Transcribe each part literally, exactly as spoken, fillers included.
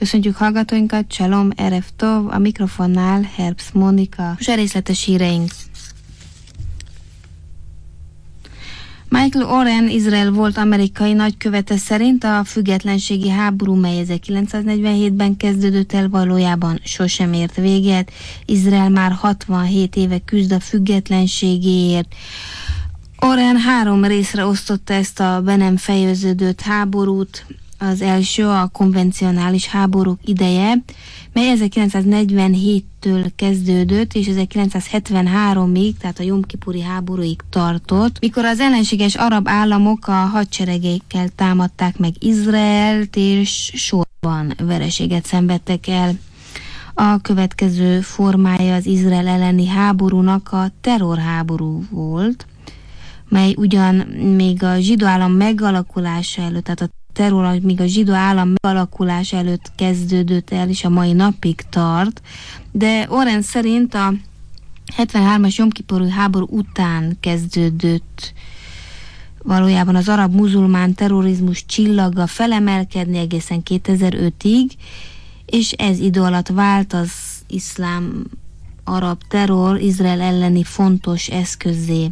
Köszöntjük hallgatóinkat, Shalom, Erev Tov, a mikrofonnál Herbst Mónika. Most a részletes híreink. Michael Oren, Izrael volt amerikai nagykövete szerint a függetlenségi háború, mely ezerkilencszáznegyvenhétben kezdődött el, valójában sosem ért véget. Izrael már hatvanhét éve küzd a függetlenségéért. Oren három részre osztotta ezt a be nem fejeződött háborút. Az első a konvencionális háborúk ideje, mely ezerkilencszáznegyvenhéttől kezdődött, és ezerkilencszázhetvenháromig, tehát a Jom Kipuri háborúig tartott, mikor az ellenséges arab államok a hadseregekkel támadták meg Izraelt, és sorban vereséget szenvedtek el. A következő formája az Izrael elleni háborúnak a terrorháború volt, mely ugyan még a zsidó állam megalakulása előtt, tehát a terror, míg a zsidó állam megalakulása előtt kezdődött el, és a mai napig tart, de Oren szerint a hetvenhármas Jom Kipuri háború után kezdődött valójában az arab-muzulmán terrorizmus csillaga felemelkedni egészen kétezer-ötig, és ez idő alatt vált az iszlám arab terror Izrael elleni fontos eszközzé.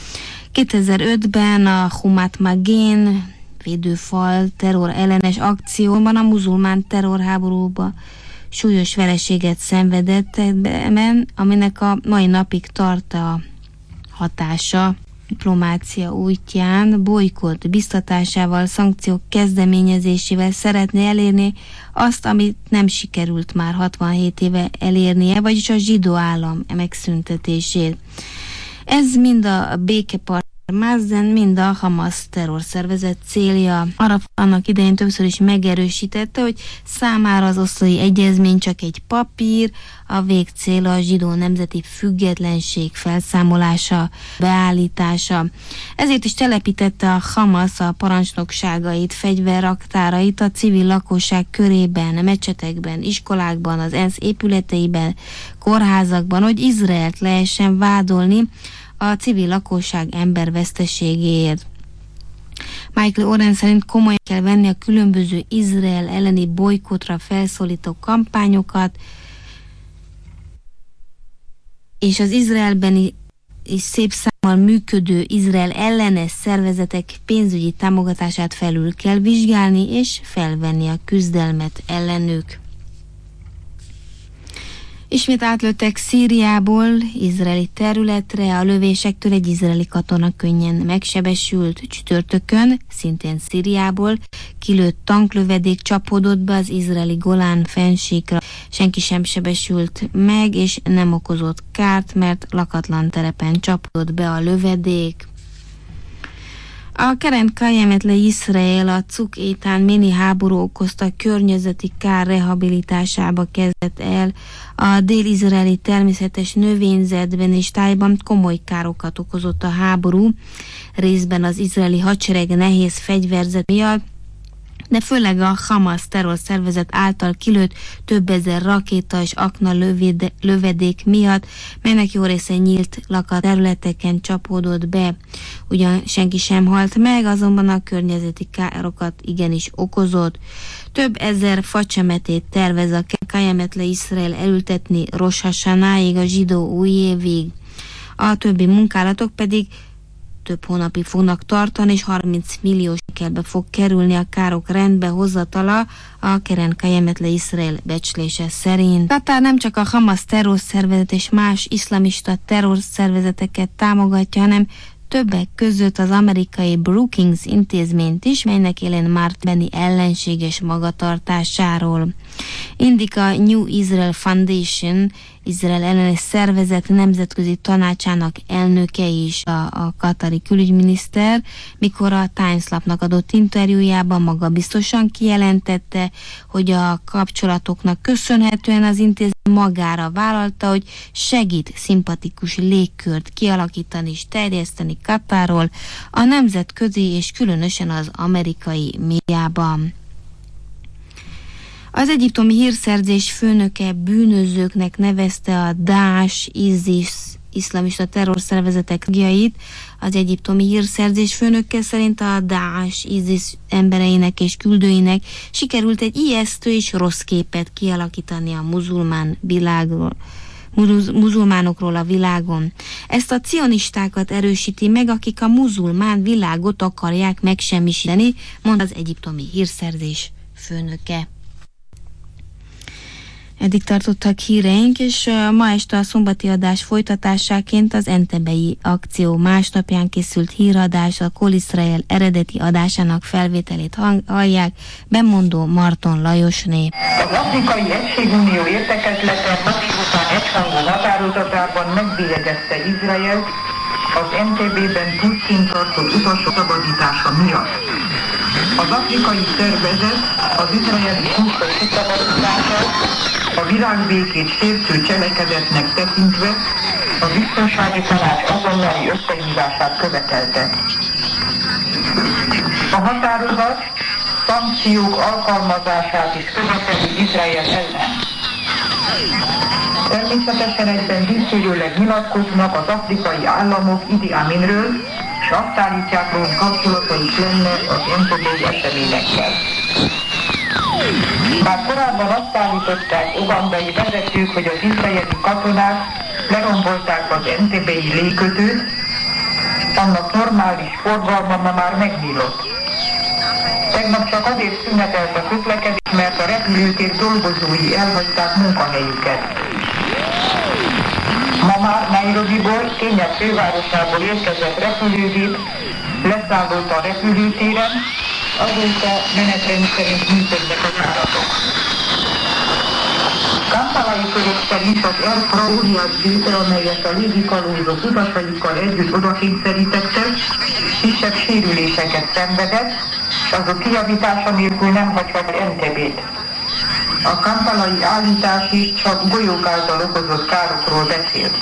kétezer-ötben a Humat Magén védőfal terror ellenes akcióban a muzulmán terrorháborúba súlyos vereséget szenvedett ebben, aminek a mai napig tart a hatása. Diplomácia útján, bolykott biztatásával, szankciók kezdeményezésével szeretné elérni azt, amit nem sikerült már hatvanhét éve elérnie, vagyis a zsidó állam megszüntetését. Ez mind a békepart Mazen, mind a Hamas terrorszervezet célja. Arab annak idején többször is megerősítette, hogy számára az oszlói egyezmény csak egy papír, a végcél a zsidó nemzeti függetlenség felszámolása, beállítása. Ezért is telepítette a Hamas a parancsnokságait, fegyverraktárait a civil lakosság körében, mecsetekben, iskolákban, az ENSZ épületeiben, kórházakban, hogy Izraelt lehessen vádolni a civil lakosság emberveszteségéért. Michael Oren szerint komolyan kell venni a különböző Izrael elleni bolykottra felszólító kampányokat, és az Izraelben is szép számmal működő Izrael ellenes szervezetek pénzügyi támogatását felül kell vizsgálni, és felvenni a küzdelmet ellenük. Ismét átlőttek Szíriából izraeli területre, a lövésektől egy izraeli katona könnyen megsebesült. Csütörtökön, szintén Szíriából kilőtt tanklövedék csapódott be az izraeli Golán fennsíkra. Senki sem sebesült meg, és nem okozott kárt, mert lakatlan terepen csapódott be a lövedék. A Keren Kayemet le Izrael a Cuk Étán mini háború okozta környezeti kár rehabilitásába kezdett el. A dél-izraeli természetes növényzetben és tájban komoly károkat okozott a háború, részben az izraeli hadsereg nehéz fegyverzet miatt, de főleg a Hamas terrorszervezet által kilőtt több ezer rakéta és akna lövide, lövedék miatt, melynek jó része nyílt lakat területeken csapódott be. Ugyan senki sem halt meg, azonban a környezeti károkat igenis okozott. Több ezer facsemetét tervez a Kayemet le Izrael elültetni Rosh Hashanáig, a zsidó új évig. A többi munkálatok pedig több hónapig fognak tartani, és harminc millió shekelbe fog kerülni a károk rendbehozatala a Keren Kayemet le Izrael becslése szerint. Katár nem csak a Hamas terrorszervezet és más iszlamista terrorszervezeteket támogatja, hanem többek között az amerikai Brookings intézményt is, melynek élén mártbeni ellenséges magatartásáról. Indik a New Israel Foundation, Izrael ellenes szervezet nemzetközi tanácsának elnöke is, a, a katari külügyminiszter, mikor a Times lapnak adott interjújában maga biztosan kijelentette, hogy a kapcsolatoknak köszönhetően az intézmény magára vállalta, hogy segít szimpatikus légkört kialakítani és terjeszteni Katárról a nemzetközi és különösen az amerikai médiában. Az egyiptomi hírszerzés főnöke bűnözőknek nevezte a Daesh, ISIS iszlamista terrorszervezetek tagjait. Az egyiptomi hírszerzés főnöke szerint a Daesh ISIS embereinek és küldőinek sikerült egy ijesztő és rossz képet kialakítani a muzulmán világról. muzulmánokról a világon. Ezt a cionistákat erősíti meg, akik a muzulmán világot akarják megsemmisíteni, mond az egyiptomi hírszerzés főnöke. Eddig tartottak híreink, és ma este a szombati adás folytatásáként az Entebei akció másnapján készült híradás, a Kol Izrael eredeti adásának felvételét hallják, bemondó Marton Lajosné. Az Afrikai Egységunió értekezlete Pakisztán egyhangú határozatában megbélyegezte Izraelt az Entebében Pusztin tartott utolsó szabadítása miatt. Az afrikai szervezet az izraeli puszta szabadítását a világbékét sértő cselekedetnek tekintve a biztonsági tanács azonnali összehívását követelte. A határozat szankciók alkalmazását is követeli Izrael ellen. Természetesen egyben visszatérőleg nyilatkoznak az afrikai államok Idi Aminről, és azt állítják, hogy kapcsolataik lenne az entebei eseményekkel. Már korábban azt állították ugandai vezetők, hogy az izraeli katonák lerombolták az entebei légkötőt, annak normális forgalma ma már megnyílott. Tegnap csak azért szünetelt a közlekedés, mert a repülőtér dolgozói elhagyták munkahelyüket. Ma már Nairobiból, Kenya fővárosából érkezett repülőgép leszállott a repülőtéren, azóta menetrend szerint működnek a járatok. Kampalai körök szerint az Air France óriás gépre, amelyet a légikalózók utasaikkal együtt odakényszerítettek, kisebb sérüléseket szenvedett, és azok kijavítása nélkül nem hagyhat Entebét. A kampalai állítás is csak golyók által okozott károkról beszélt.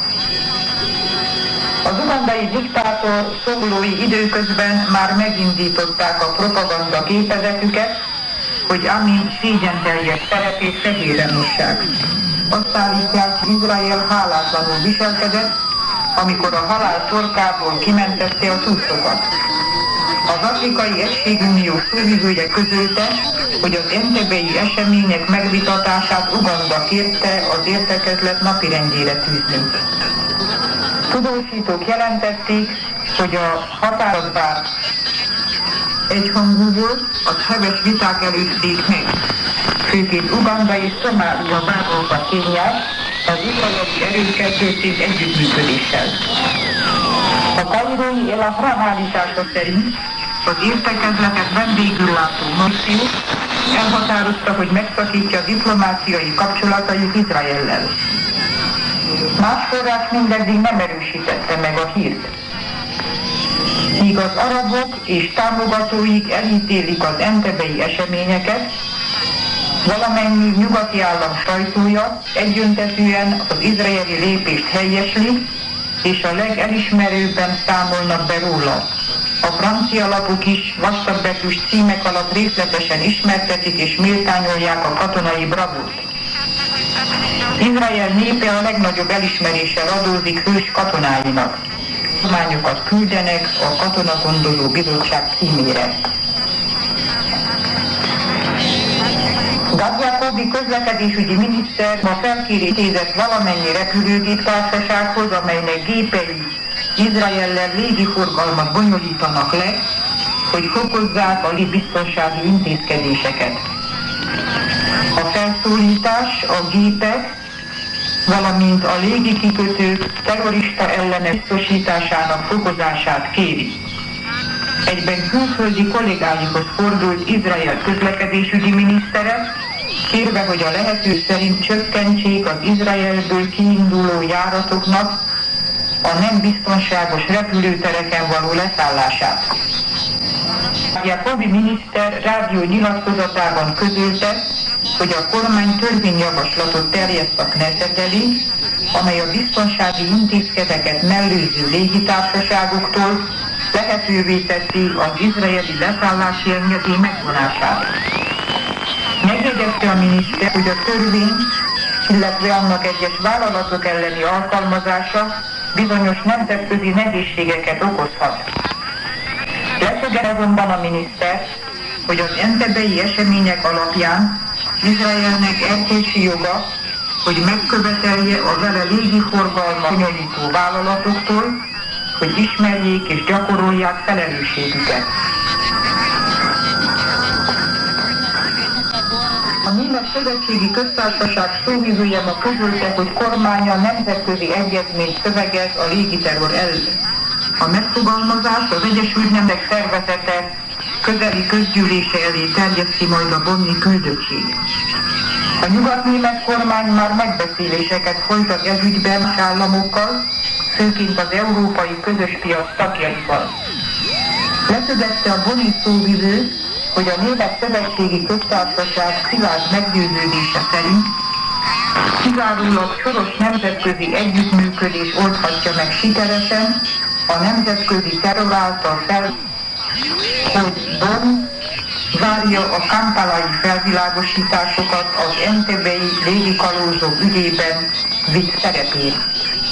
Az ugandai diktátor szólói időközben már megindították a propaganda gépezetüket, hogy Amin szégyenteljes szerepét fehérre mossák. Azt állítják, hogy Izrael hálátlanul viselkedett, amikor a halál torkából kimentette a túszokat. Az Afrikai Egységunió szóvivője közölte, hogy az entebei események megvitatását Uganda kérte az értekezlet napirendjére tűzni. Tudósítók jelentették, hogy a határozat bár egyhangú volt, az heves viták előzték meg. Főként Uganda és Szomália vádolta Kenyát az izraeli erőkkel történt együttműködéssel. A kairói El Ahram állítása szerint az értekezletet vendégül látó misszió elhatározta, hogy megszakítja a diplomáciai kapcsolatait Izraellel. Más forrás mindeddig nem erősítette meg a hírt. Míg az arabok és támogatóik elítélik az entebei eseményeket, valamennyi nyugati állam sajtója egyöntetűen az izraeli lépést helyesli, és a legelismerőbben számolnak be róla. A francia lapok is vastagbetűs címek alatt részletesen ismertetik és méltányolják a katonai bravúrt. Izrael népe a legnagyobb elismeréssel adózik hős katonáinak. Tudományokat küldenek a Katonagondozó Bizottság címére. Gad Jacobi közlekedésügyi miniszter ma felkérést intézett valamennyi repülőgép társasághoz, amelynek gépei Izraellel légiforgalmat bonyolítanak le, hogy fokozzák a biztonsági intézkedéseket. A felszólítás a gépek, valamint a légikikötők terrorista ellenes biztosításának fokozását kéri. Egyben külföldi kollégáikhoz fordult Izrael közlekedésügyi minisztere, kérve, hogy a lehető szerint csökkentsék az Izraelből kiinduló járatoknak a nem biztonságos repülőtereken való leszállását. Jacobi miniszter rádió nyilatkozatában közölte, hogy a kormány törvényjavaslatot terjeszt a Knesset elé, amely a biztonsági intézkedeket mellőző légitársaságoktól lehetővé teszi az izraeli leszállási engedély megvonását. Megjegyezte a miniszter, hogy a törvény, illetve annak egyes vállalatok elleni alkalmazása bizonyos nemzetközi nehézségeket okozhat. Leszögel azonban a miniszter, hogy az entebei események alapján Izraelnek erkölcsi joga, hogy megkövetelje a vele légiforgalmat bonyolító vállalatoktól, hogy ismerjék és gyakorolják felelősségüket. A Német Szövetségi Köztársaság szóvivője ma közölte, hogy kormánya nemzetközi egyezményt szövegez a légiterror ellen. A megfogalmazást az Egyesült Nemzetek Szervezete közeli közgyűlése elé terjeszti majd a bonni küldöttség. A nyugat-német kormány már megbeszéléseket folytat ez ügyben más államokkal, főként az európai közös piac tagjaival. Leszögezte a bonni szóvivő, hogy a Német Szövetségi Köztársaság szilárd meggyőződése szerint kizárólag soros nemzetközi együttműködés oldhatja meg sikeresen a nemzetközi terror által fel, hogy Bonn várja a kampalai felvilágosításokat az entebei légikalózók ügyében vitt szerepét.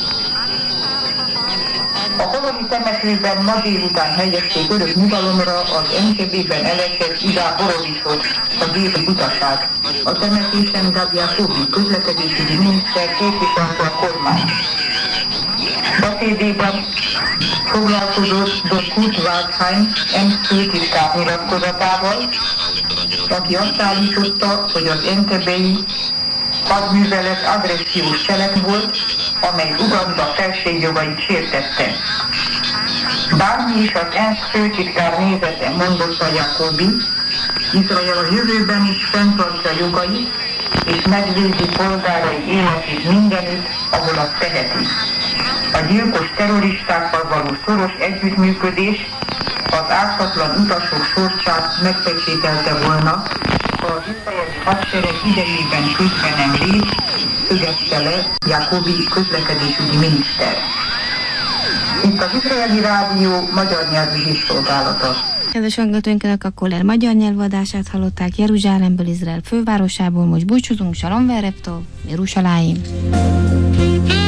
A holoni temetőben ma délután helyezték örök nyugalomra az Entebében elesett Ida Horovicsot, a gépi utaság. A temetésen Gabi Jacobi közlekedésügyi miniszter képviselte a kormány. Beszédében foglalkozott Dr. Kurt Waldheim ENSZ főtitkár nyilatkozatával, aki azt állította, hogy az entebei hadművelet agressziós cselekmény volt, amely Uganda felségjogait sértette. Bármi is az ENSZ főtitkár nézete, mondotta Jacobi, Izrael a jövőben is fenntartja jogait, és megvédi polgárai életét mindenütt, ahol azt teheti. A gyilkos terroristákkal való szoros együttműködés az ártatlan utasok sorsát megpecsételte volna, ha az izraeli hadsereg idejében közben nem lép, szögezte le Jacobi közlekedésügyi miniszter. Itt az Izraeli Rádió magyar nyelvű hírszolgálata. Kedves hallgatóinknak, a Koller magyar nyelvadását hallották Jeruzsálemből, Izrael fővárosából. Most búcsúzunk, Shalom Verev Tov, Jeruzsálém.